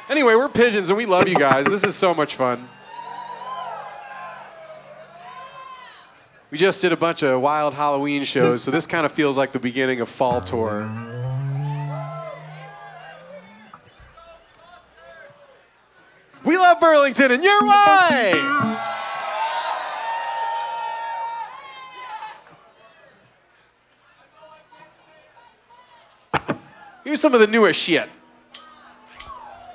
Anyway, we're Pigeons, and we love you guys. This is so much fun. We just did a bunch of wild Halloween shows, so this kind of feels like the beginning of fall tour. We love Burlington, and you're why! Here's some of the newest shit.